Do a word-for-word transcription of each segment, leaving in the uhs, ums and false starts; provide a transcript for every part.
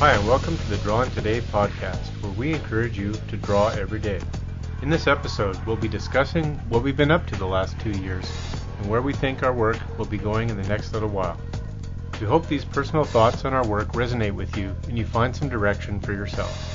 Hi, and welcome to the Drawing Today podcast, where we encourage you to draw every day. In this episode, we'll be discussing what we've been up to the last two years and where we think our work will be going in the next little while. We hope these personal thoughts on our work resonate with you and you find some direction for yourself.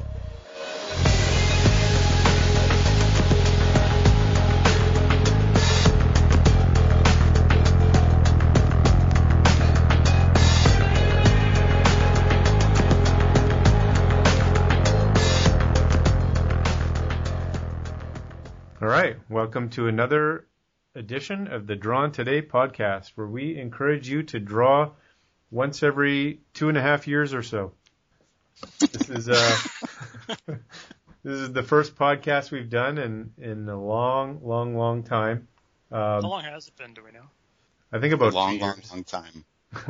All right, welcome to another edition of the Drawn Today podcast, where we encourage you to draw once every two and a half years or so. This is uh, this is the first podcast we've done in, in a long, long, long time. Um, How long has it been? Do we know? I think about a long, two long, years. long time.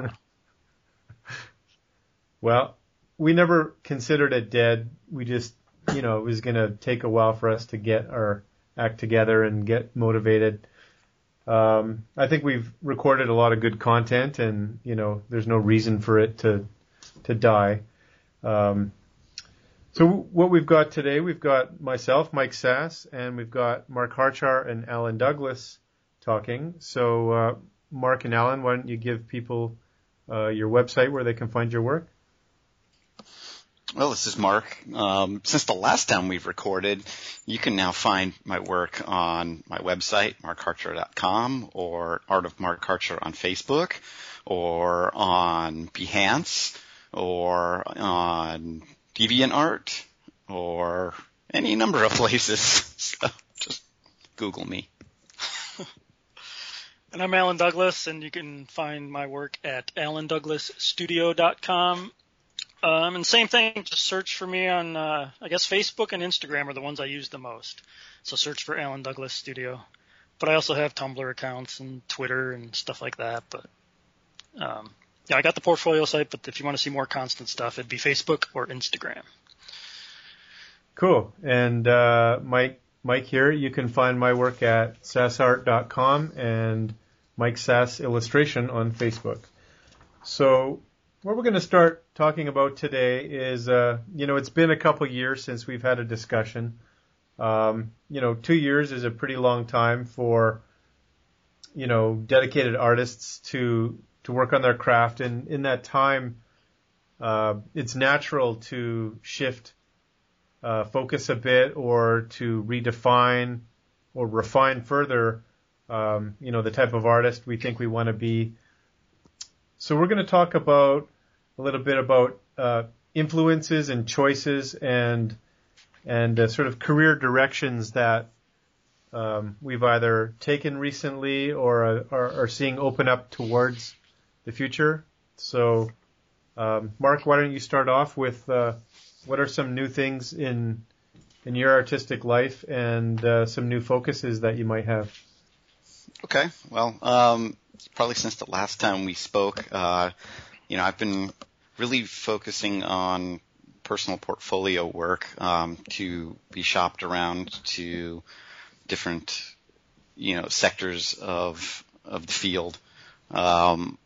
Well, we never considered it dead. We just, you know, it was going to take a while for us to get our act together and get motivated. Um, I think we've recorded a lot of good content, and you know, there's no reason for it to to die. Um, so what we've got today, we've got myself, Mike Sass, and we've got Mark Harchar and Alan Douglas talking. So uh, Mark and Alan, why don't you give people uh, your website where they can find your work? Well, this is Mark. Um, since the last time we've recorded, you can now find my work on my website, mark harchar dot com, or Art of Mark Harchar on Facebook, or on Behance, or on DeviantArt, or any number of places. So just Google me. And I'm Alan Douglas, and you can find my work at alan douglas studio dot com. Um, and same thing, just search for me on, uh, I guess Facebook and Instagram are the ones I use the most. So search for Alan Douglas Studio. But I also have Tumblr accounts and Twitter and stuff like that. But um, yeah, I got the portfolio site, but if you want to see more constant stuff, it'd be Facebook or Instagram. Cool. And uh, Mike, Mike here, you can find my work at sass art dot com and Mike Sass Illustration on Facebook. So what we're going to start talking about today is, uh, you know, it's been a couple years since we've had a discussion. Um, you know, two years is a pretty long time for, you know, dedicated artists to to work on their craft. And in that time, uh, it's natural to shift uh, focus a bit or to redefine or refine further, um, you know, the type of artist we think we want to be. So we're going to talk about a little bit about uh, influences and choices and and uh, sort of career directions that um, we've either taken recently or uh, are, are seeing open up towards the future. So, um, Mark, why don't you start off with uh, what are some new things in in your artistic life and uh, some new focuses that you might have? Okay. Well, um, probably since the last time we spoke, uh, you know, I've been really focusing on personal portfolio work um, to be shopped around to different, you know, sectors of of the field. Um,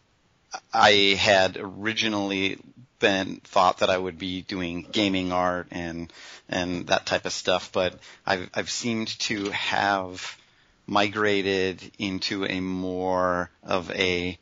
I had originally been thought that I would be doing gaming art and and that type of stuff, but I've I've seemed to have migrated into a more of a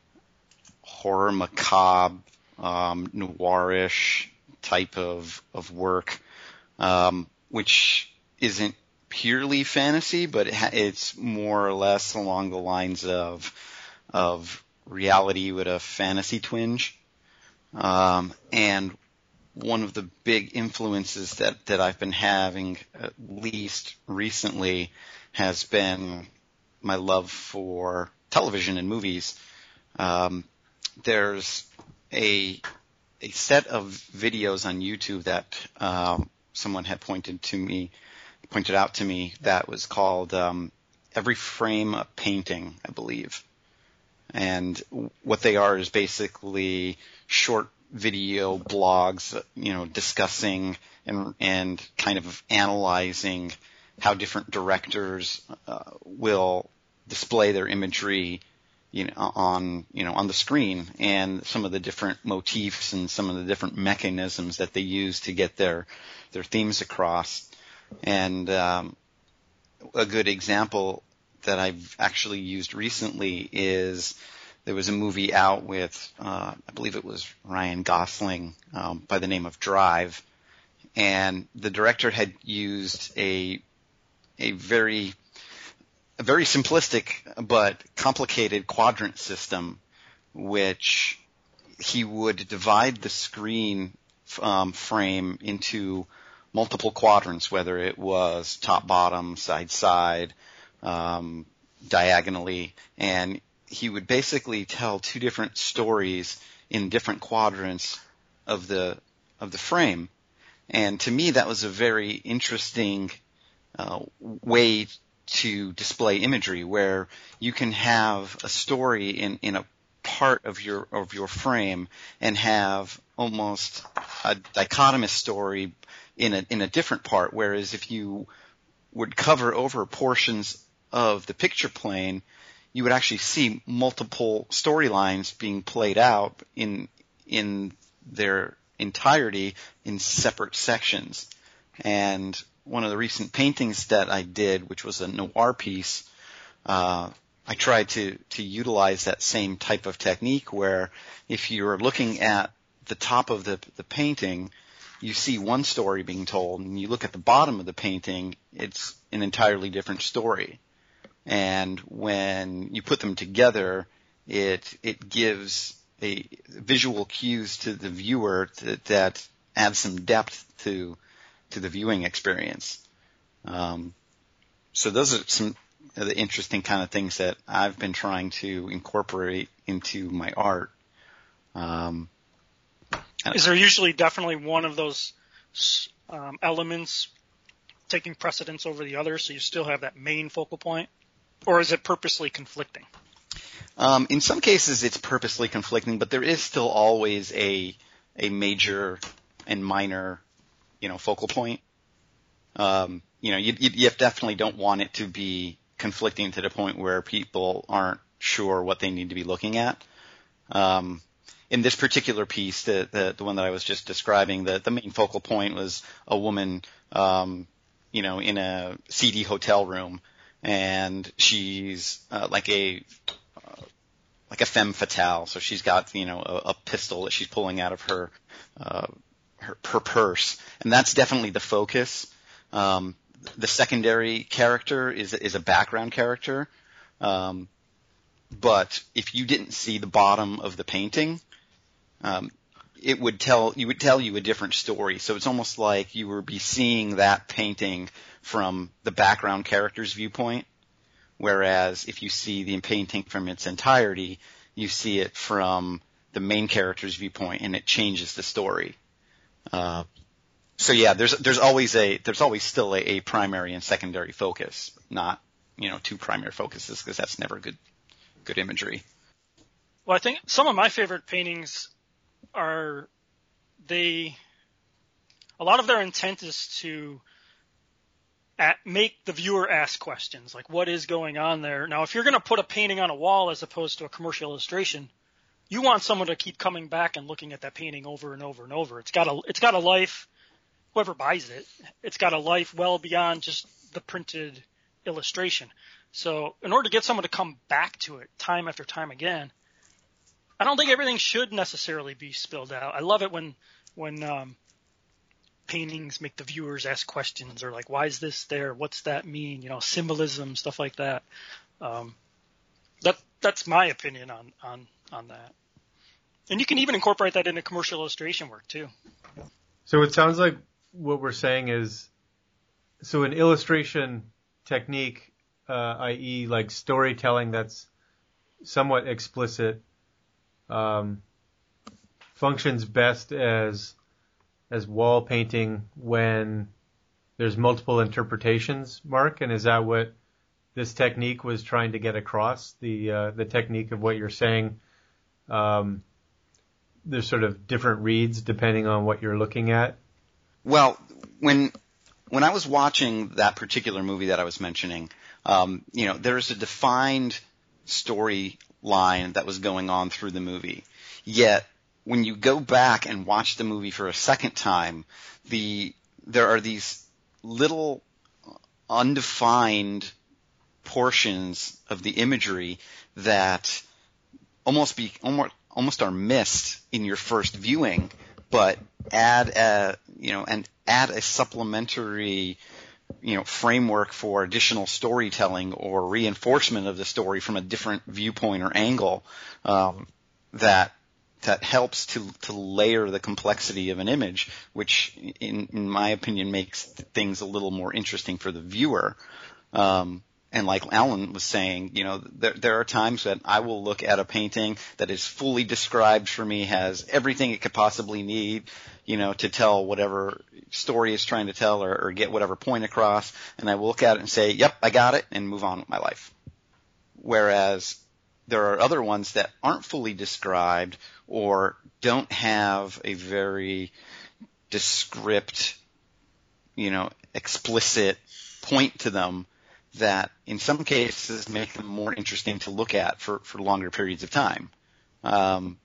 horror macabre, um, noirish type of of work, um, which isn't purely fantasy, but it ha- it's more or less along the lines of of reality with a fantasy twinge. Um, and one of the big influences that, that I've been having, at least recently, has been my love for television and movies. Um, there's a a set of videos on YouTube that um, someone had pointed to me, pointed out to me, that was called um, Every Frame a Painting, I believe. And what they are is basically short video blogs, you know, discussing and and kind of analyzing how different directors uh, will display their imagery you know, on, you know, on the screen, and some of the different motifs and some of the different mechanisms that they use to get their, their themes across. And, um, a good example that I've actually used recently is there was a movie out with, uh, I believe it was Ryan Gosling, um, by the name of Drive. And the director had used a, a very, a very simplistic but complicated quadrant system, which he would divide the screen um, frame into multiple quadrants, whether it was top, bottom, side, side, um, diagonally, and he would basically tell two different stories in different quadrants of the of the frame. And to me, that was a very interesting uh, way to display imagery, where you can have a story in, in a part of your of your frame and have almost a dichotomous story in a in a different part. Whereas if you would cover over portions of the picture plane, you would actually see multiple storylines being played out in in their entirety in separate sections. And one of the recent paintings that I did, which was a noir piece, uh, I tried to, to utilize that same type of technique, where if you're looking at the top of the, the painting, you see one story being told, and you look at the bottom of the painting, it's an entirely different story. And when you put them together, it it gives a visual cues to the viewer to, that adds some depth to to the viewing experience. Um, so those are some of the interesting kind of things that I've been trying to incorporate into my art. Um, Is there usually definitely one of those um, elements taking precedence over the other, so you still have that main focal point? Or is it purposely conflicting? Um, in some cases, it's purposely conflicting, but there is still always a a major and minor, you know, focal point. Um, you know, you, you, you definitely don't want it to be conflicting to the point where people aren't sure what they need to be looking at. Um, in this particular piece, the, the the one that I was just describing, the the main focal point was a woman, um, you know, in a seedy hotel room, and she's uh, like a uh, like a femme fatale. So she's got, you know, a, a pistol that she's pulling out of her uh, her, her purse, and that's definitely the focus. Um, the secondary character is is a background character, um, but if you didn't see the bottom of the painting, um, it would tell you would tell you a different story. So it's almost like you would be seeing that painting from the background character's viewpoint, whereas if you see the painting from its entirety, you see it from the main character's viewpoint, and it changes the story. Uh, so yeah, there's there's always a there's always still a, a primary and secondary focus, not, you know, two primary focuses, because that's never good good imagery. Well, I think some of my favorite paintings are they a lot of their intent is to at, make the viewer ask questions, like what is going on there. Now, if you're going to put a painting on a wall as opposed to a commercial illustration, you want someone to keep coming back and looking at that painting over and over and over. It's got a it's got a life. Whoever buys it, it's got a life well beyond just the printed illustration. So in order to get someone to come back to it time after time again, I don't think everything should necessarily be spilled out. I love it when when um, paintings make the viewers ask questions, or like, why is this there? What's that mean? You know, symbolism, stuff like that. Um, that that's my opinion on, on, on that. And you can even incorporate that into commercial illustration work too. So it sounds like what we're saying is, so an illustration technique, uh, that is like storytelling that's somewhat explicit, um, functions best as as wall painting when there's multiple interpretations, Mark? And is that what this technique was trying to get across? The uh, the technique of what you're saying, um, there's sort of different reads depending on what you're looking at? Well, when when I was watching that particular movie that I was mentioning, um, you know, there's a defined story line that was going on through the movie. Yet, when you go back and watch the movie for a second time, the there are these little undefined portions of the imagery that almost be almost almost are missed in your first viewing, but add a you know and add a supplementary you know framework for additional storytelling or reinforcement of the story from a different viewpoint or angle um, that that helps to to layer the complexity of an image, which in, in my opinion makes things a little more interesting for the viewer. Um, And like Alan was saying, you know, there, there are times that I will look at a painting that is fully described for me, has everything it could possibly need, you know, to tell whatever story it's trying to tell or, or get whatever point across, and I will look at it and say, yep, I got it, and move on with my life. Whereas there are other ones that aren't fully described or don't have a very descript, you know, explicit point to them, that in some cases make them more interesting to look at for, for longer periods of time. Um,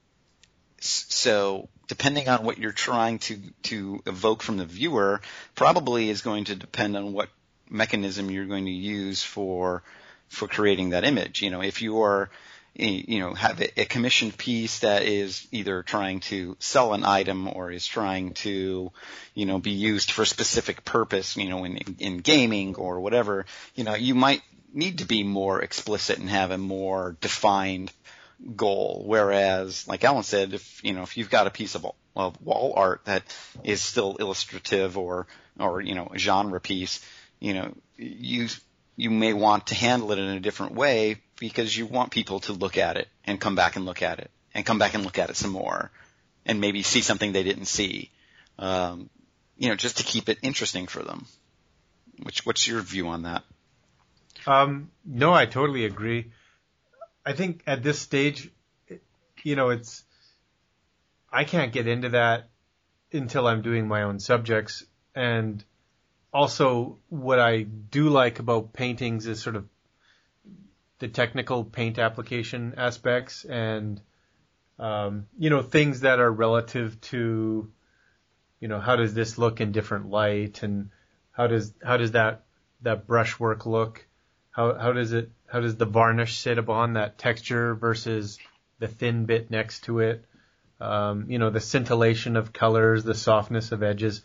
so depending on what you're trying to, to evoke from the viewer probably is going to depend on what mechanism you're going to use for for creating that image. You know, if you are you know have a commissioned piece that is either trying to sell an item or is trying to you know be used for a specific purpose, you know in in gaming or whatever, you know you might need to be more explicit and have a more defined goal. Whereas, like Alan said, if you know if you've got a piece of, of wall art that is still illustrative or or you know a genre piece, you know you you may want to handle it in a different way, because you want people to look at it and come back and look at it and come back and look at it some more and maybe see something they didn't see, um, you know, just to keep it interesting for them. Which, what's your view on that? Um, no, I totally agree. I think at this stage, you know, it's, I can't get into that until I'm doing my own subjects. And also what I do like about paintings is sort of the technical paint application aspects and, um, you know, things that are relative to, you know, how does this look in different light, and how does, how does that, that brushwork look? How, how does it, how does the varnish sit upon that texture versus the thin bit next to it? Um, you know, the scintillation of colors, the softness of edges.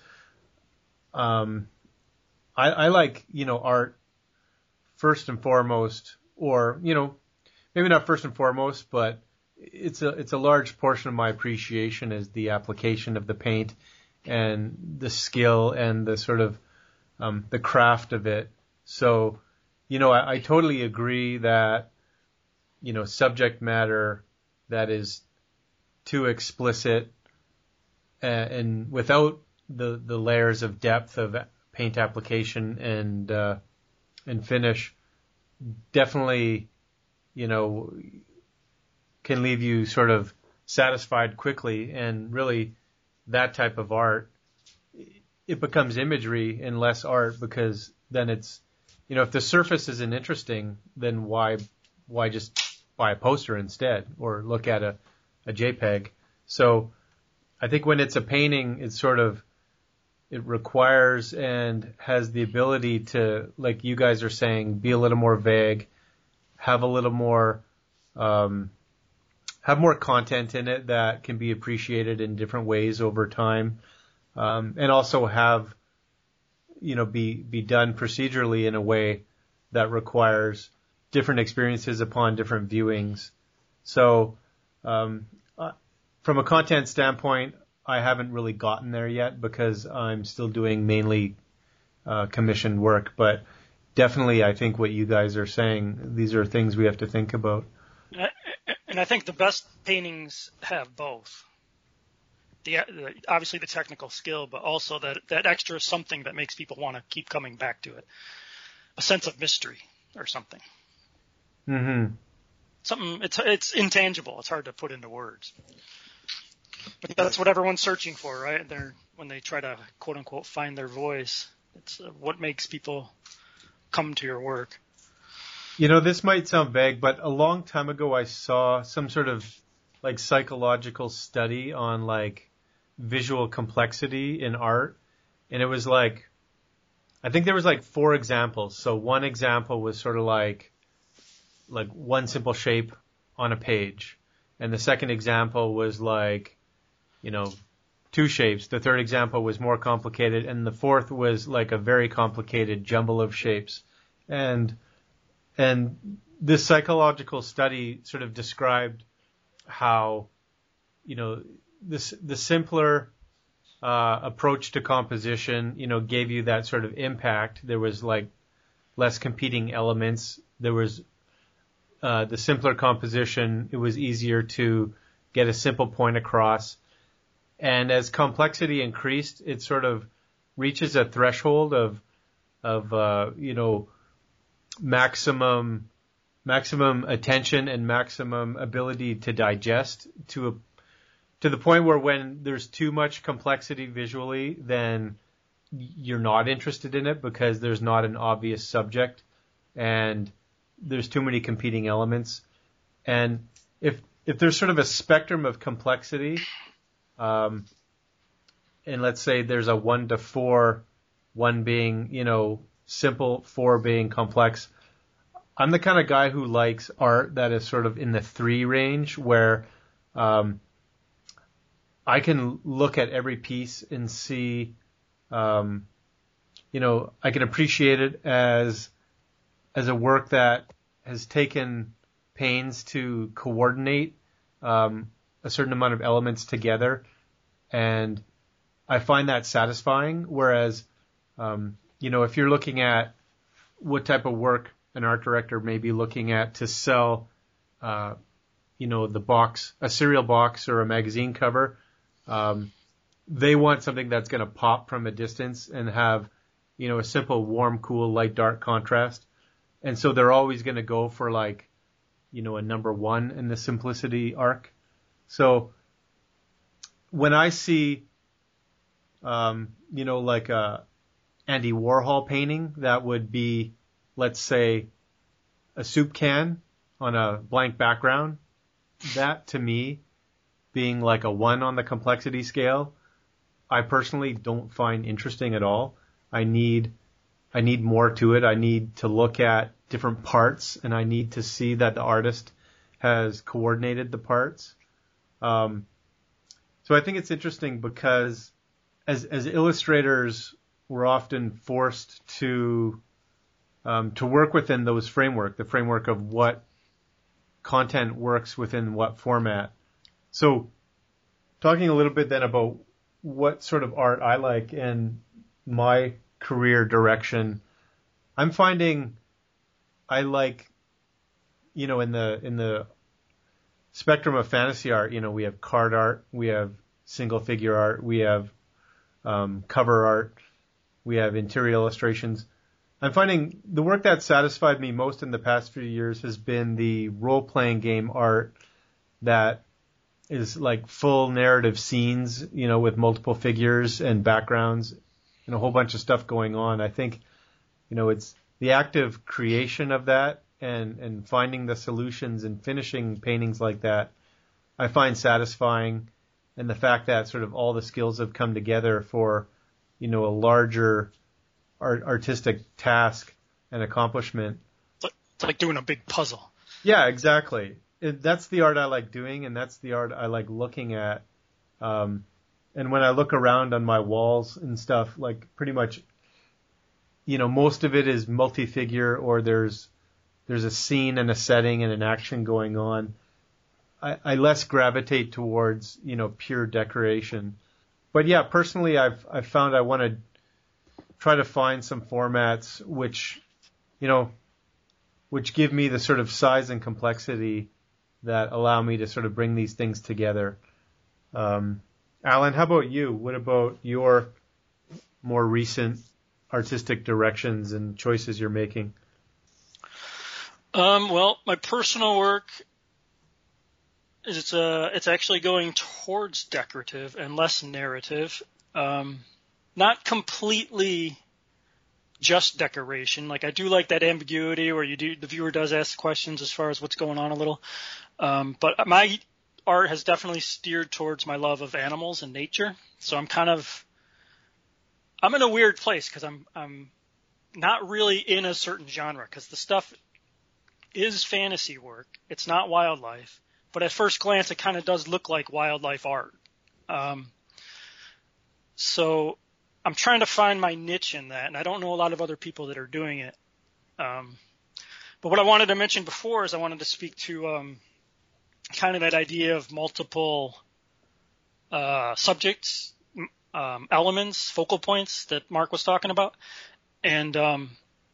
Um, I, I like, you know, art first and foremost, or, you know, maybe not first and foremost, but it's a, it's a large portion of my appreciation is the application of the paint and the skill and the sort of, um, the craft of it. So, you know, I, I totally agree that, you know, subject matter that is too explicit and, and without the, the layers of depth of paint application and, uh, and finish definitely, you know, can leave you sort of satisfied quickly. And really that type of art, it becomes imagery and less art, because then it's, you know, if the surface isn't interesting, then why, why just buy a poster instead or look at a, a JPEG? So I think when it's a painting, it's sort of, it requires and has the ability to, like you guys are saying, be a little more vague, have a little more, um, have more content in it that can be appreciated in different ways over time, um, and also have, you know, be be done procedurally in a way that requires different experiences upon different viewings. So, um, uh, from a content standpoint, I haven't really gotten there yet because I'm still doing mainly uh, commissioned work. But definitely, I think what you guys are saying, these are things we have to think about. And I think the best paintings have both. The, the obviously the technical skill, but also that that extra something that makes people want to keep coming back to it. A sense of mystery or something. Mm-hmm. Something it's it's intangible. It's hard to put into words. But that's what everyone's searching for, right? They're when they try to quote unquote find their voice. It's uh, what makes people come to your work. You know, this might sound vague, but a long time ago I saw some sort of like psychological study on like visual complexity in art. And it was like, I think there was like four examples. So one example was sort of like, like one simple shape on a page. And the second example was like, you know, two shapes. The third example was more complicated. And the fourth was like a very complicated jumble of shapes. And And this psychological study sort of described how, you know, this the simpler uh, approach to composition, you know, gave you that sort of impact. There was like less competing elements. There was uh, the simpler composition. It was easier to get a simple point across. And as complexity increased, it sort of reaches a threshold of of uh, you know. maximum maximum attention and maximum ability to digest to a to the point where when there's too much complexity visually, then you're not interested in it because there's not an obvious subject and there's too many competing elements. And if if there's sort of a spectrum of complexity, um, and let's say there's a one to four, one being, you know, simple, four being complex. I'm the kind of guy who likes art that is sort of in the three range where um, I can look at every piece and see, um, you know, I can appreciate it as as a work that has taken pains to coordinate um, a certain amount of elements together, and I find that satisfying. Whereas um, you know, if you're looking at what type of work an art director may be looking at to sell, uh, you know, the box, a cereal box or a magazine cover, um, they want something that's going to pop from a distance and have, you know, a simple warm, cool, light, dark contrast. And so they're always going to go for like, you know, a number one in the simplicity arc. So when I see, um, you know, like a Andy Warhol painting that would be, let's say, a soup can on a blank background, that to me, being like a one on the complexity scale, I personally don't find interesting at all. I need, I need more to it. I need to look at different parts, and I need to see that the artist has coordinated the parts. Um, so I think it's interesting because as as illustrators, we're often forced to um, to work within those framework, the framework of what content works within what format. So talking a little bit then about what sort of art I like and my career direction, I'm finding I like, you know, in the in the spectrum of fantasy art, you know, we have card art, we have single figure art, we have um, cover art, we have interior illustrations. I'm finding the work that satisfied me most in the past few years has been the role-playing game art that is like full narrative scenes, you know, with multiple figures and backgrounds and a whole bunch of stuff going on. I think, you know, it's the active creation of that and, and finding the solutions and finishing paintings like that, I find satisfying. And the fact that sort of all the skills have come together for, you know, a larger art, artistic task and accomplishment. It's like, it's like doing a big puzzle. Yeah, exactly. It, that's the art I like doing, and that's the art I like looking at. Um, and when I look around on my walls and stuff, like pretty much, you know, most of it is multi-figure or there's there's a scene and a setting and an action going on. I, I less gravitate towards, you know, pure decoration. But yeah, personally, I've I've found I want to try to find some formats which, you know, which give me the sort of size and complexity that allow me to sort of bring these things together. Um, Alan, how about you? What about your more recent artistic directions and choices you're making? Um, well, my personal work is it's uh, it's actually going towards decorative and less narrative. Um, not completely just decoration. Like I do like that ambiguity where you do the viewer does ask questions as far as what's going on a little. Um, but my art has definitely steered towards my love of animals and nature. So I'm kind of I'm in a weird place because I'm I'm not really in a certain genre because the stuff is fantasy work. It's not wildlife, but at first glance it kind of does look like wildlife art. Um, so I'm trying to find my niche in that, and I don't know a lot of other people that are doing it. Um, but what I wanted to mention before is I wanted to speak to um, kind of that idea of multiple uh, subjects, um, elements, focal points that Mark was talking about. And um,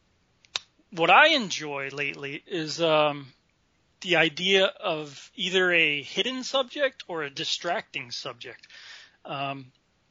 what I enjoy lately is um, the idea of either a hidden subject or a distracting subject. Um,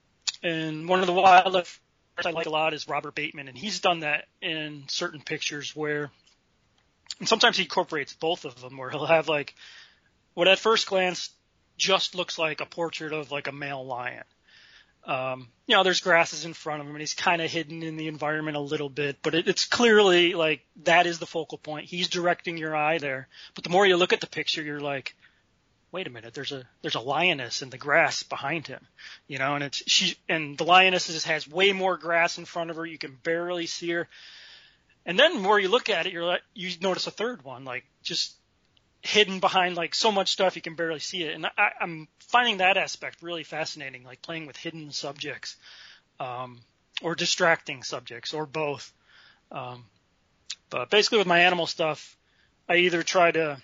and one of the wildlife I like a lot is Robert Bateman, and he's done that in certain pictures where, and sometimes he incorporates both of them, where he'll have like what at first glance just looks like a portrait of like a male lion. Um, you know, there's grasses in front of him, and he's kind of hidden in the environment a little bit, but it, it's clearly like that is the focal point. He's directing your eye there. But the more you look at the picture, you're like, wait a minute, there's a there's a lioness in the grass behind him, you know, and it's she and the lioness is, has way more grass in front of her. You can barely see her. And then the more you look at it, you're like, you notice a third one, like just hidden behind like so much stuff you can barely see it. And I, I'm finding that aspect really fascinating, like playing with hidden subjects, um, or distracting subjects, or both. Um, but basically with my animal stuff, I either try to,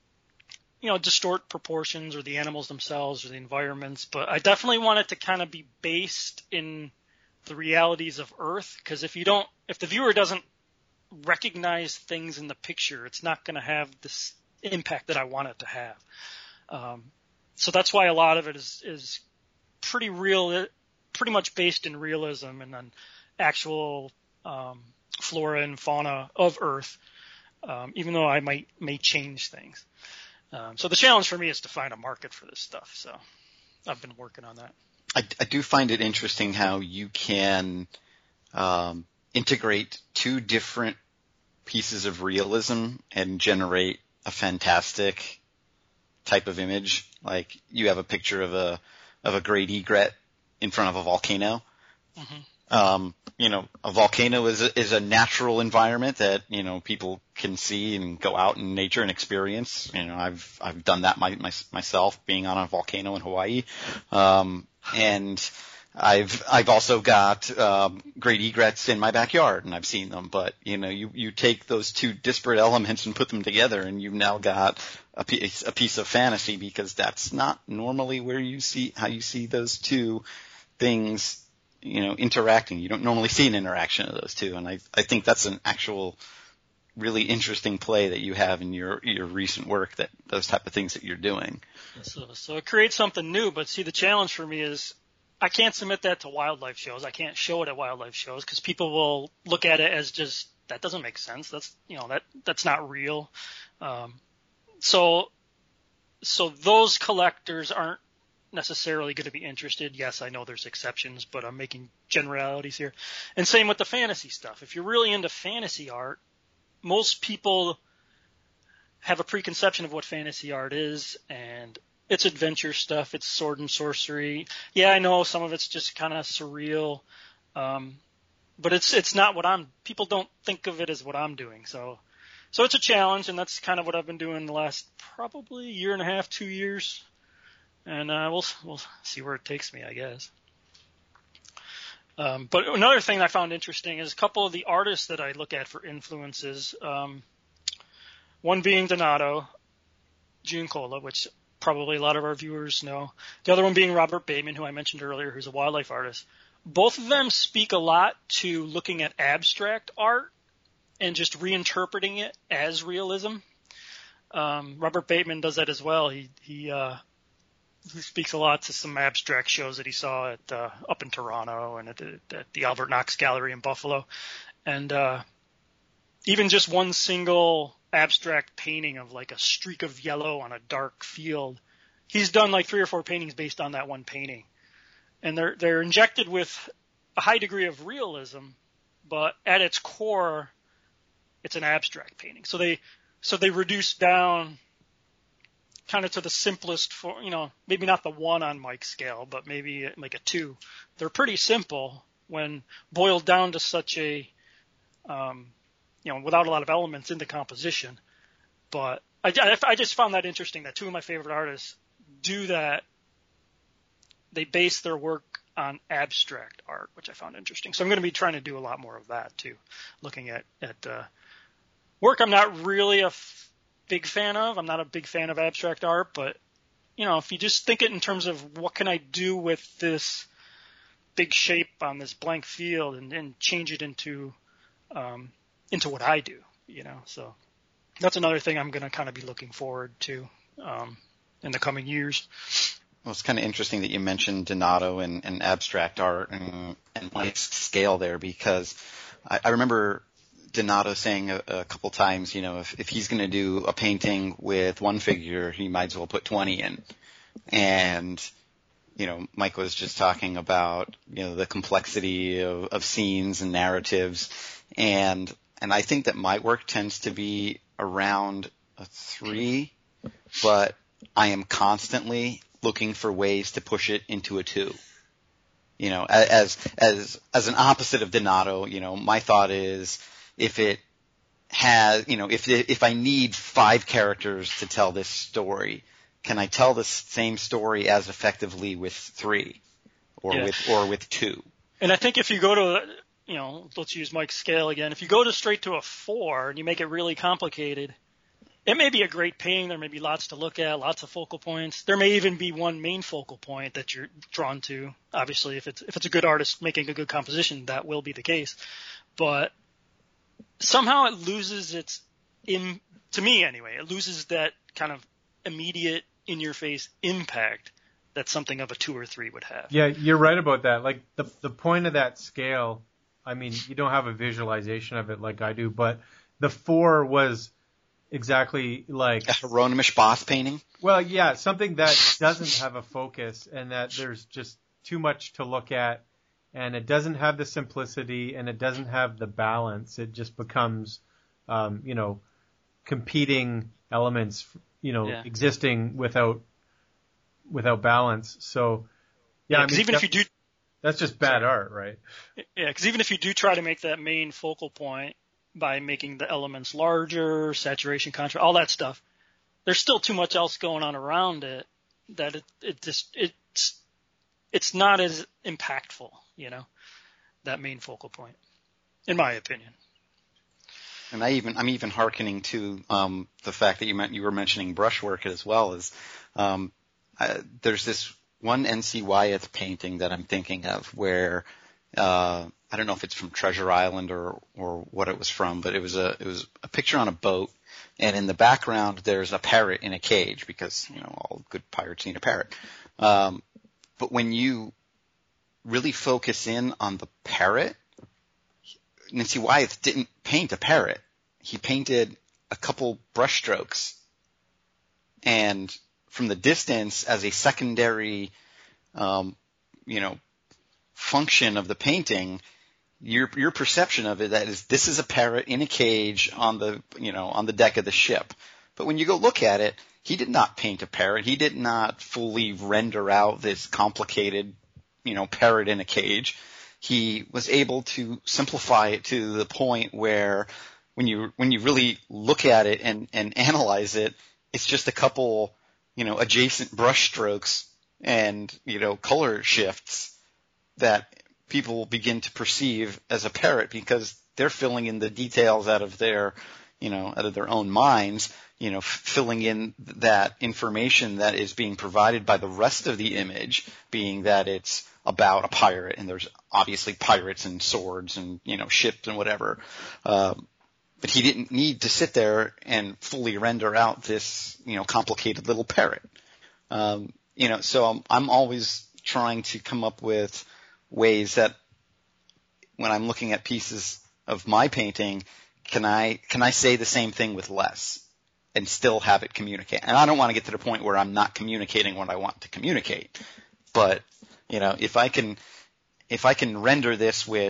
you know, distort proportions or the animals themselves or the environments, but I definitely want it to kind of be based in the realities of Earth. Because if you don't, if the viewer doesn't recognize things in the picture, it's not going to have this impact that I want it to have. Um, so that's why a lot of it is, is pretty real, pretty much based in realism and then actual um, flora and fauna of Earth, um, even though I might may change things. Um, so the challenge for me is to find a market for this stuff. So I've been working on that. I, I do find it interesting how you can um, integrate two different pieces of realism and generate a fantastic type of image. Like you have a picture of a of a great egret in front of a volcano. Mm-hmm. Um, you know, a volcano is a, is a natural environment that, you know, people can see and go out in nature and experience. You know, I've I've done that my, my, myself, being on a volcano in Hawaii. Um, and I've I've also got um, great egrets in my backyard, and I've seen them. But you know, you you take those two disparate elements and put them together, and you've now got a piece a piece of fantasy, because that's not normally where you see how you see those two things, you know, interacting. You don't normally see an interaction of those two, and I I think that's an actual really interesting play that you have in your your recent work, that those type of things that you're doing. So so it creates something new. But see, the challenge for me is, I can't submit that to wildlife shows. I can't show it at wildlife shows because people will look at it as just, that doesn't make sense. That's, you know, that, that's not real. Um, so, so those collectors aren't necessarily going to be interested. Yes, I know there's exceptions, but I'm making generalities here. And same with the fantasy stuff. If you're really into fantasy art, most people have a preconception of what fantasy art is, and it's adventure stuff. It's sword and sorcery. Yeah, I know some of it's just kind of surreal, um, but it's it's not what I'm. People don't think of it as what I'm doing. So, so it's a challenge, and that's kind of what I've been doing the last probably year and a half, two years, and uh, we'll we'll see where it takes me, I guess. Um, but another thing I found interesting is a couple of the artists that I look at for influences. Um, one being Donato Giancola, which probably a lot of our viewers know. The other one being Robert Bateman, who I mentioned earlier, who's a wildlife artist. Both of them speak a lot to looking at abstract art and just reinterpreting it as realism. Um, Robert Bateman does that as well. He he, uh, he speaks a lot to some abstract shows that he saw at uh, up in Toronto and at the, at the Albert Knox Gallery in Buffalo. And uh, even just one single abstract painting of like a streak of yellow on a dark field. He's done like three or four paintings based on that one painting. And they're they're injected with a high degree of realism, but at its core, it's an abstract painting. So they so they reduce down kind of to the simplest for, you know, maybe not the one on Mike's scale, but maybe like a two. They're pretty simple when boiled down to such a, um, you know, without a lot of elements in the composition. But I, I, I just found that interesting that two of my favorite artists do that. They base their work on abstract art, which I found interesting. So I'm going to be trying to do a lot more of that too, looking at, at uh, work I'm not really a f- big fan of. I'm not a big fan of abstract art, but, you know, if you just think it in terms of what can I do with this big shape on this blank field and, and change it into um, into what I do, you know. So that's another thing I'm going to kind of be looking forward to um, in the coming years. Well, it's kind of interesting that you mentioned Donato and, and abstract art and, and Mike's scale there, because I, I remember Donato saying a, a couple times, you know, if, if he's going to do a painting with one figure, he might as well put twenty in. And, you know, Mike was just talking about, you know, the complexity of, of scenes and narratives. And, and I think that my work tends to be around a three, but I am constantly looking for ways to push it into a two. You know, as, as, as an opposite of Donato, you know, my thought is if it has, you know, if, if I need five characters to tell this story, can I tell the same story as effectively with three or yeah. with, or with two? And I think if you go to, you know, let's use Mike's scale again. If you go to straight to a four and you make it really complicated, it may be a great painting. There may be lots to look at, lots of focal points. There may even be one main focal point that you're drawn to. Obviously, if it's if it's a good artist making a good composition, that will be the case. But somehow it loses its, in, to me anyway, it loses that kind of immediate, in-your-face impact that something of a two or three would have. Yeah, you're right about that. Like the the point of that scale, I mean, you don't have a visualization of it like I do, but the four was exactly like a Hieronymus Bosch painting. Well, yeah, something that doesn't have a focus and that there's just too much to look at, and it doesn't have the simplicity and it doesn't have the balance. It just becomes, um, you know, competing elements, you know, yeah. existing without without balance. So, yeah, yeah I mean, even that, if you do, that's just bad art, right? Yeah, because even if you do try to make that main focal point by making the elements larger, saturation, contrast, all that stuff, there's still too much else going on around it that it, it just, it's, it's not as impactful, you know, that main focal point, in my opinion. And I even, I'm even hearkening to, um, the fact that you meant, you were mentioning brushwork as well as, um, I, there's this one N C Wyeth painting that I'm thinking of where, uh, I don't know if it's from Treasure Island or, or what it was from, but it was a, it was a picture on a boat, and in the background there's a parrot in a cage because, you know, all good pirates need a parrot. Um, but when you really focus in on the parrot, N C Wyeth didn't paint a parrot. He painted a couple brushstrokes, and from the distance as a secondary, um, you know, function of the painting, your your perception of it that is this is a parrot in a cage on the you know on the deck of the ship. But when you go look at it, he did not paint a parrot. He did not fully render out this complicated, you know, parrot in a cage. He was able to simplify it to the point where when you when you really look at it and, and analyze it, it's just a couple, you know, adjacent brush strokes and, you know, color shifts that people begin to perceive as a parrot because they're filling in the details out of their, you know, out of their own minds, you know, f- filling in that information that is being provided by the rest of the image, being that it's about a pirate and there's obviously pirates and swords and, you know, ships and whatever. Um, but he didn't need to sit there and fully render out this, you know, complicated little parrot. Um, you know, so I'm, I'm always trying to come up with ways that when I'm looking at pieces of my painting, can I, can I say the same thing with less and still have it communicate? And I don't want to get to the point where I'm not communicating what I want to communicate, but, you know, if I can, if I can render this with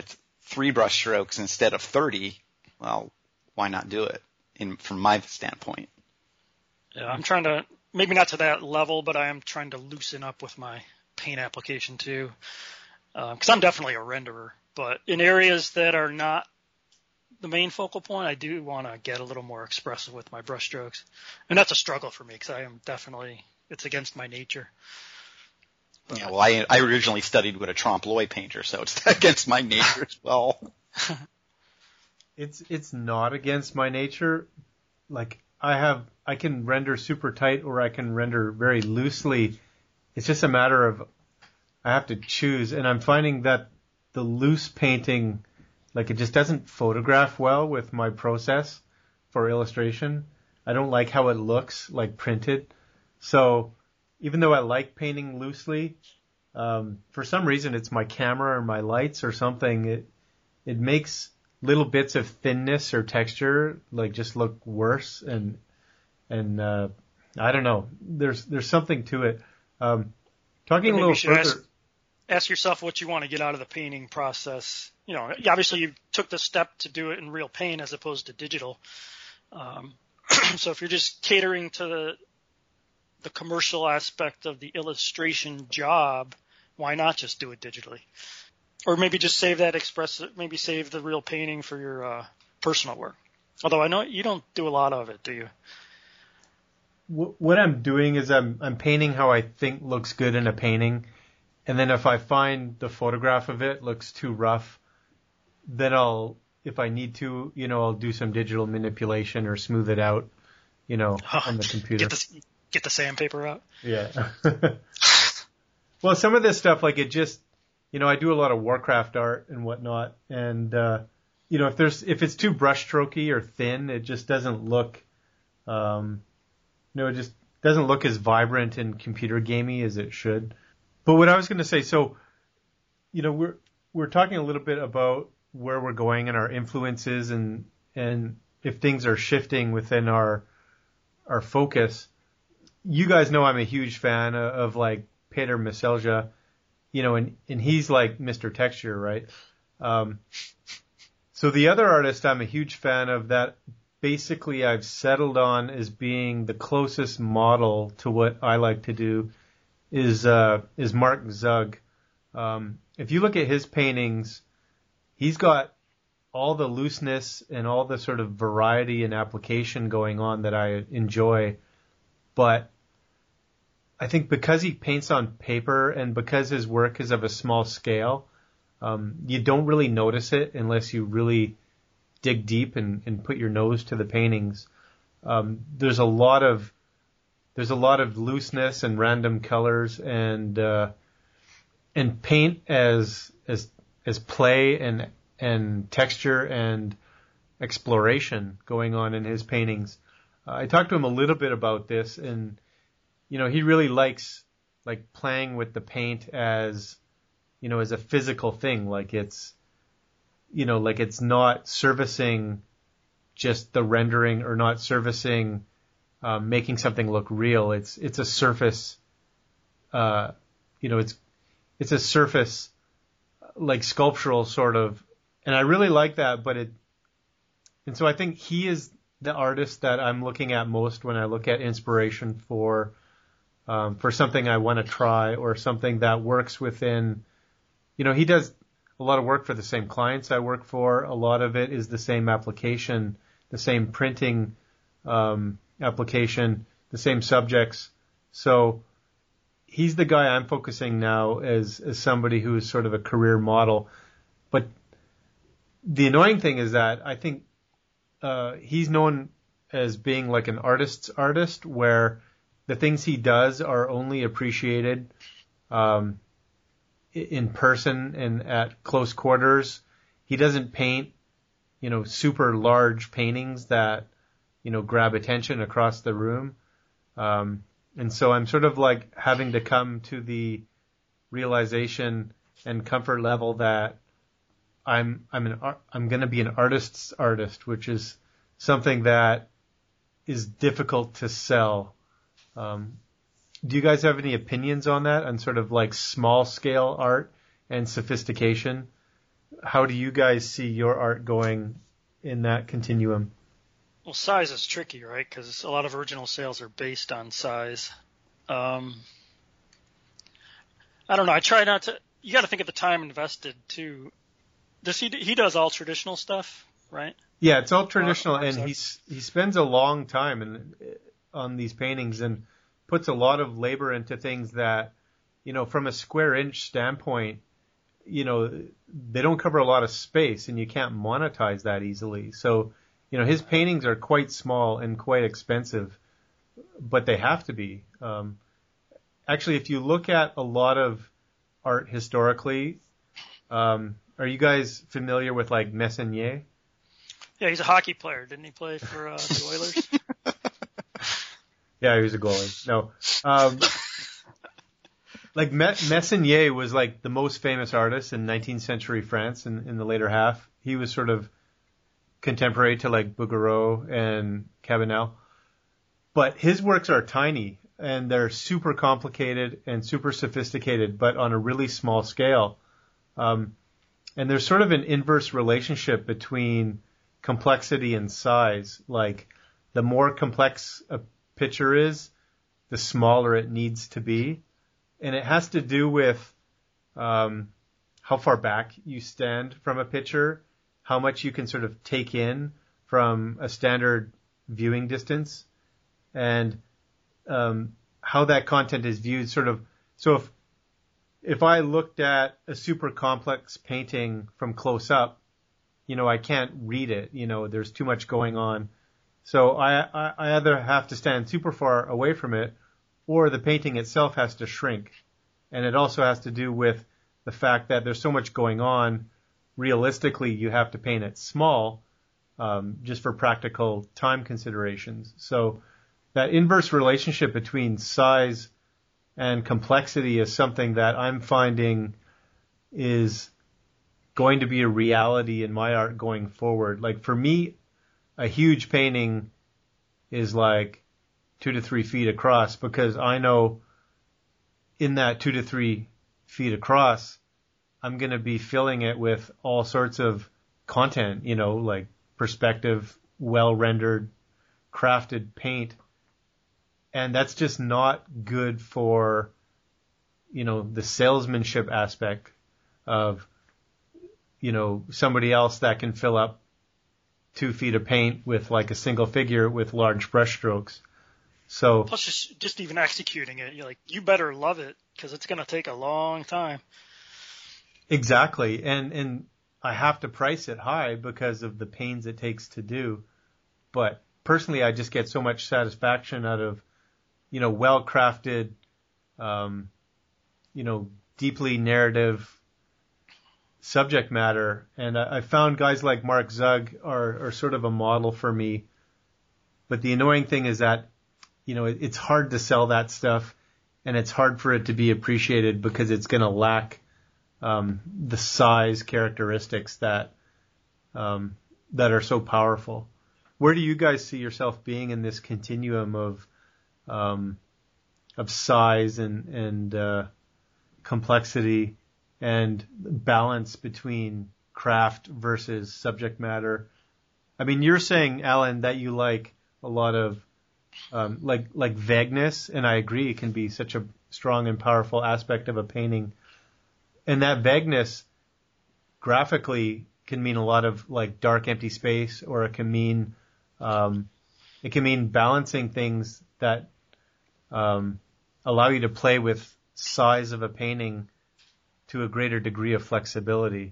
three brush strokes instead of thirty, well, why not do it? In from my standpoint. Yeah, I'm trying to, maybe not to that level, but I am trying to loosen up with my paint application too. Because uh, I'm definitely a renderer, but in areas that are not the main focal point, I do want to get a little more expressive with my brush strokes. And that's a struggle for me because I am definitely, it's against my nature. But, yeah, well, I, I originally studied with a trompe l'oeil painter, so it's against my nature as well. It's it's not against my nature. Like I have, I can render super tight or I can render very loosely. It's just a matter of I have to choose, and I'm finding that the loose painting, like it just doesn't photograph well with my process for illustration. I don't like how it looks like printed. So even though I like painting loosely, um, for some reason it's my camera or my lights or something. It it makes little bits of thinness or texture like just look worse, and and uh, I don't know. There's there's something to it. Um, talking a little further. Ask, ask yourself what you want to get out of the painting process. You know, obviously you took the step to do it in real paint as opposed to digital. Um, so if you're just catering to the the commercial aspect of the illustration job, why not just do it digitally? Or maybe just save that express, maybe save the real painting for your uh, personal work. Although I know you don't do a lot of it, do you? What I'm doing is I'm I'm painting how I think looks good in a painting, and then if I find the photograph of it looks too rough, then I'll, if I need to, you know, I'll do some digital manipulation or smooth it out, you know, oh, on the computer. Get the, get the sandpaper out. Yeah. Well, some of this stuff, like it just, you know, I do a lot of Warcraft art and whatnot, and uh, you know, if there's if it's too brushstrokey or thin, it just doesn't look, um, you know, it just doesn't look as vibrant and computer gamey as it should. But what I was going to say, so, you know, we're we're talking a little bit about where we're going and our influences, and and if things are shifting within our our focus. You guys know I'm a huge fan of, of like Peter Meselja, you know, and and he's like Mister Texture, right? Um, so the other artist I'm a huge fan of that basically I've settled on as being the closest model to what I like to do is uh, is Mark Zug. Um, if you look at his paintings, he's got all the looseness and all the sort of variety and application going on that I enjoy. But I think because he paints on paper and because his work is of a small scale, um, you don't really notice it unless you really dig deep and, and put your nose to the paintings. Um, there's a lot of there's a lot of looseness and random colors and uh, and paint as as as play and and texture and exploration going on in his paintings. Uh, I talked to him a little bit about this, and you know, he really likes like playing with the paint as, you know, as a physical thing, like it's, you know, like it's not servicing just the rendering or not servicing um, making something look real. It's it's a surface, uh, you know, it's it's a surface like sculptural sort of, and I really like that. But it, and so I think he is the artist that I'm looking at most when I look at inspiration for. Um, for something I want to try or something that works within, you know, he does a lot of work for the same clients I work for. A lot of it is the same application, the same printing um, application, the same subjects. So he's the guy I'm focusing now as, as somebody who is sort of a career model. But the annoying thing is that I think uh, he's known as being like an artist's artist, where the things he does are only appreciated um, in person and at close quarters. He doesn't paint, you know, super large paintings that, you know, grab attention across the room. Um, and so I'm sort of like having to come to the realization and comfort level that I'm I'm an I'm going to be an artist's artist, which is something that is difficult to sell. Um, do you guys have any opinions on that, on sort of like small scale art and sophistication? how do you guys see your art going in that continuum? Well, size is tricky, right? Because a lot of original sales are based on size. Um, I don't know. I try not to. You got to think of the time invested too. Does he? He does all traditional stuff, right? Yeah, it's all traditional, Uh, and he's he spends a long time in, on these paintings and puts a lot of labor into things that, you know, from a square inch standpoint, you know, they don't cover a lot of space, and you can't monetize that easily. So, you know, his paintings are quite small and quite expensive, but they have to be. Um, actually, if you look at a lot of art historically, um, are you guys familiar with like Messonnier? Yeah, he's a hockey player. Didn't he play for uh, the Oilers? Yeah, he was a goalie. No. Um, like Messonnier was like the most famous artist in nineteenth century France in, in the later half. He was sort of contemporary to like Bouguereau and Cabanel. But his works are tiny and they're super complicated and super sophisticated, but on a really small scale. Um, and there's sort of an inverse relationship between complexity and size. Like the more complex a picture is, the smaller it needs to be. And it has to do with um, how far back you stand from a picture, how much you can sort of take in from a standard viewing distance, and um, how that content is viewed. Sort of. So if if I looked at a super complex painting from close up, you know, I can't read it. You know, there's too much going on. So I, I, I either have to stand super far away from it, or the painting itself has to shrink. And it also has to do with the fact that there's so much going on. Realistically, you have to paint it small, um, just for practical time considerations. So that inverse relationship between size and complexity is something that I'm finding is going to be a reality in my art going forward. Like for me, a huge painting is like two to three feet across, because I know in that two to three feet across, I'm going to be filling it with all sorts of content, you know, like perspective, well rendered, crafted paint. And that's just not good for, you know, the salesmanship aspect of, you know, somebody else that can fill up two feet of paint with like a single figure with large brush strokes. So plus, just just even executing it, you're like, you better love it because it's going to take a long time. Exactly, and and I have to price it high because of the pains it takes to do. But personally, I just get so much satisfaction out of, you know, well crafted, um, you know, deeply narrative subject matter. And I, I found guys like Mark Zug are, are sort of a model for me. But the annoying thing is that, you know, it, it's hard to sell that stuff, and it's hard for it to be appreciated because it's going to lack um, the size characteristics that um, that are so powerful. Where do you guys see yourself being in this continuum of um, of size and and uh, complexity and balance between craft versus subject matter? I mean, you're saying, Alan, that you like a lot of um, like like vagueness, and I agree, it can be such a strong and powerful aspect of a painting. And that vagueness graphically can mean a lot of like dark, empty space, or it can mean um, it can mean balancing things that um, allow you to play with size of a painting to a greater degree of flexibility.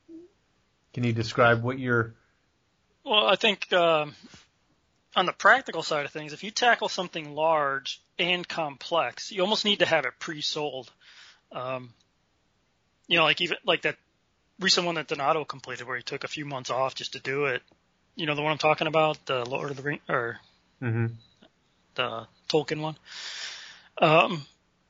Can you describe what you're? Well, I think um, on the practical side of things, if you tackle something large and complex, you almost need to have it pre-sold. Um, you know, like even like that recent one that Donato completed, where he took a few months off just to do it. You know the one I'm talking about, the Lord of the Rings, or Mm-hmm. the Tolkien one. Um,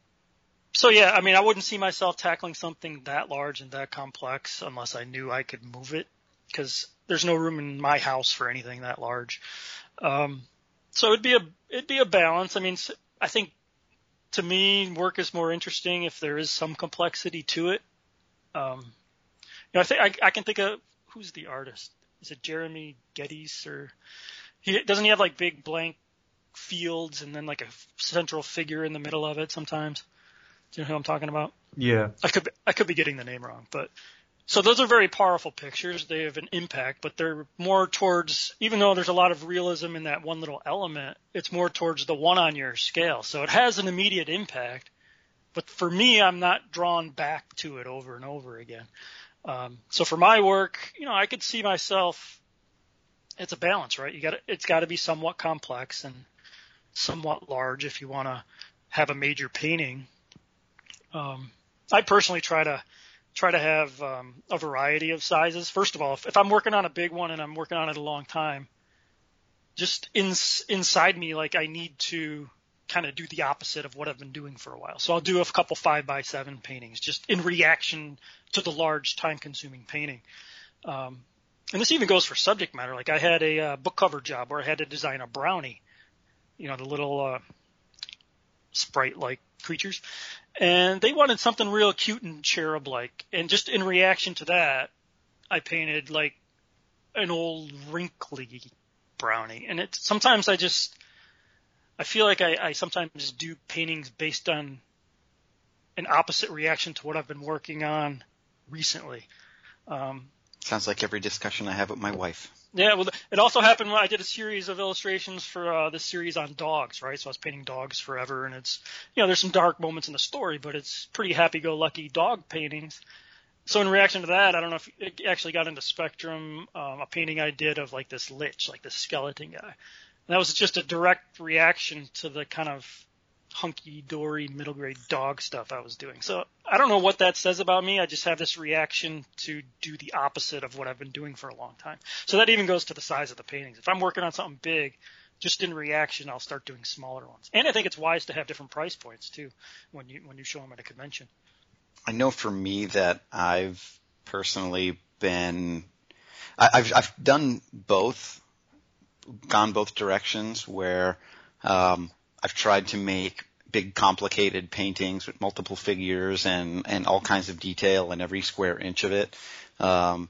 so yeah, I mean, I wouldn't see myself tackling something that large and that complex unless I knew I could move it, because there's no room in my house for anything that large. Um, so it'd be a it'd be a balance. I mean, I think to me, work is more interesting if there is some complexity to it. Um, know, I think I, I can think of who's the artist. Is it Jeremy Geddes or he doesn't he have like big blank fields and then like a central figure in the middle of it sometimes? Do you know who I'm talking about? Yeah. I could be, I could be getting the name wrong, but so those are very powerful pictures. They have an impact, but they're more towards, even though there's a lot of realism in that one little element, it's more towards the one on your scale. So it has an immediate impact, but for me, I'm not drawn back to it over and over again. Um, so for my work, you know, I could see myself, it's a balance, right? You got it's got to be somewhat complex and somewhat large if you want to have a major painting. Um, I personally try to try to have um, a variety of sizes. First of all, if, if I'm working on a big one and I'm working on it a long time, just in, inside me, like I need to kind of do the opposite of what I've been doing for a while. So I'll do a couple five by seven paintings just in reaction to the large time-consuming painting. Um, and this even goes for subject matter. Like I had a uh, book cover job where I had to design a brownie, you know, the little uh, sprite-like creatures. And they wanted something real cute and cherub-like. And just in reaction to that, I painted like an old wrinkly brownie. And it sometimes I just, I feel like I, I sometimes do paintings based on an opposite reaction to what I've been working on recently. Um, Sounds like every discussion I have with my wife. Yeah, well, it also happened when I did a series of illustrations for uh, this series on dogs, right? So I was painting dogs forever, and it's, you know, there's some dark moments in the story, but it's pretty happy-go-lucky dog paintings. So in reaction to that, I don't know if it actually got into Spectrum, um, a painting I did of like this lich, like this skeleton guy. And that was just a direct reaction to the kind of hunky-dory middle-grade dog stuff I was doing. So I don't know what that says about me. I just have this reaction to do the opposite of what I've been doing for a long time. So that even goes to the size of the paintings. If I'm working on something big, just in reaction, I'll start doing smaller ones. And I think it's wise to have different price points too when you when you show them at a convention. I know for me that I've personally been I, I've I've done both, gone both directions where um, I've tried to make big complicated paintings with multiple figures and, and all kinds of detail in every square inch of it. Um,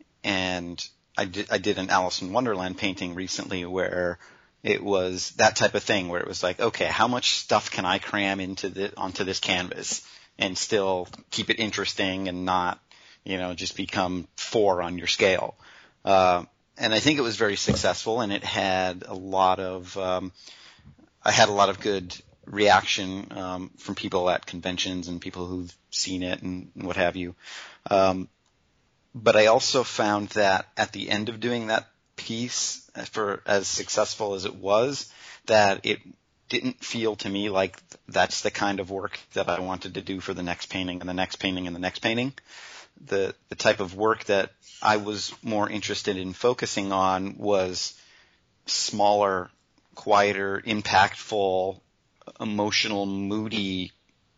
and I did, I did an Alice in Wonderland painting recently where it was that type of thing where it was like, okay, how much stuff can I cram into the, onto this canvas and still keep it interesting and not, you know, just become four on your scale. Uh, and I think it was very successful and it had a lot of, um, I had a lot of good reaction um, from people at conventions and people who've seen it and, and what have you. Um, but I also found that at the end of doing that piece, for as successful as it was, that it didn't feel to me like that's the kind of work that I wanted to do for the next painting and the next painting and the next painting. The the type of work that I was more interested in focusing on was smaller, quieter, impactful, emotional, moody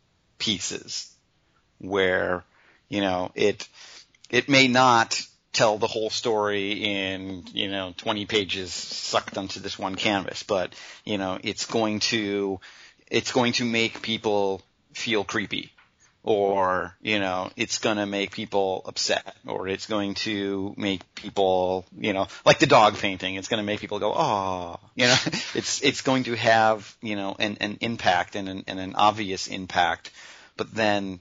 pieces where, you know, it it may not tell the whole story in, you know, twenty pages sucked onto this one canvas, but, you know, it's going to it's going to make people feel creepy, or, you know, it's going to make people upset, or it's going to make people, you know, like the dog painting, it's going to make people go, oh, you know, it's, it's going to have, you know, an, an impact and an, and an obvious impact. But then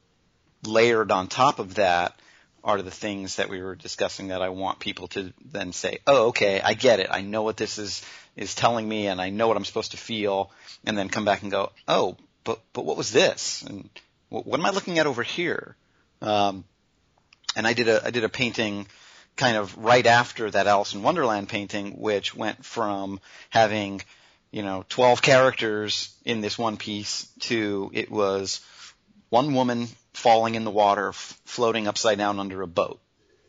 layered on top of that are the things that we were discussing that I want people to then say, oh, okay, I get it. I know what this is, is telling me, and I know what I'm supposed to feel, and then come back and go, oh, but, but what was this? And what am I looking at over here? Um, and I did a I did a painting kind of right after that Alice in Wonderland painting, which went from having, you know, twelve characters in this one piece to it was one woman falling in the water, f- floating upside down under a boat.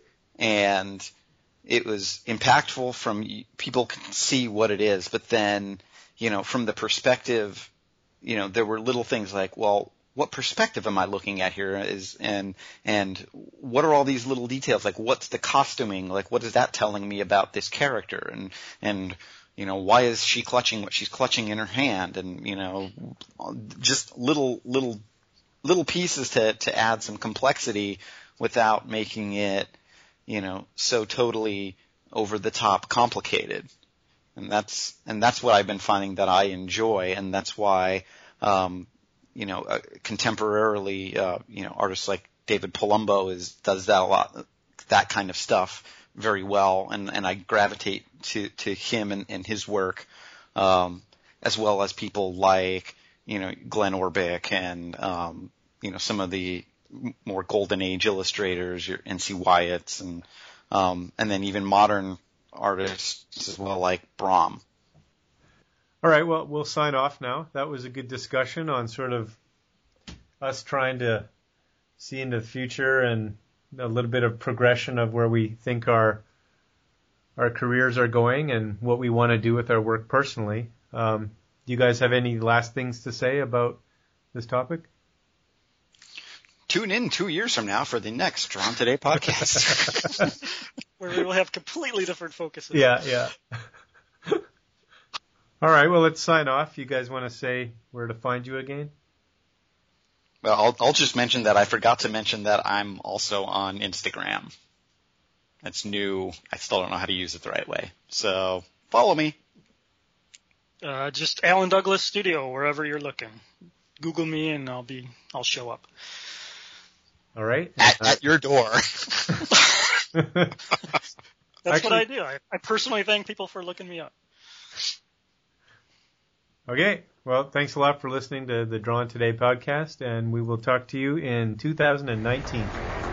And it was impactful from people can see what it is, but then, you know, from the perspective, you know, there were little things like, well, what perspective am I looking at here is, and, and what are all these little details? Like, what's the costuming? Like, what is that telling me about this character? And, and, you know, why is she clutching what she's clutching in her hand? And, you know, just little, little, little pieces to, to add some complexity without making it, you know, so totally over the top complicated. And that's, and that's what I've been finding that I enjoy. And that's why, um, you know, uh, contemporarily, uh, you know, artists like David Palumbo is, does that a lot, that kind of stuff very well. And, and I gravitate to, to him and, and his work, um, as well as people like, you know, Glenn Orbick and, um, you know, some of the more golden age illustrators, your N C Wyatts and, um, and then even modern artists as well, like Brahm. All right, well, we'll sign off now. That was a good discussion on sort of us trying to see into the future and a little bit of progression of where we think our our careers are going and what we want to do with our work personally. Um, do you guys have any last things to say about this topic? Tune in two years from now for the next Drawn Today podcast. Where we will have completely different focuses. Yeah, yeah. All right, well, let's sign off. You guys want to say where to find you again? Well, I'll, I'll just mention that I forgot to mention that I'm also on Instagram. It's new. I still don't know how to use it the right way. So follow me. Uh, just Alan Douglas Studio, wherever you're looking. Google me and I'll be, I'll show up. All right. At, at your door. That's Actually, what I do. I, I personally thank people for looking me up. Okay. Well, thanks a lot for listening to the Drawn Today podcast, and we will talk to you in two thousand nineteen.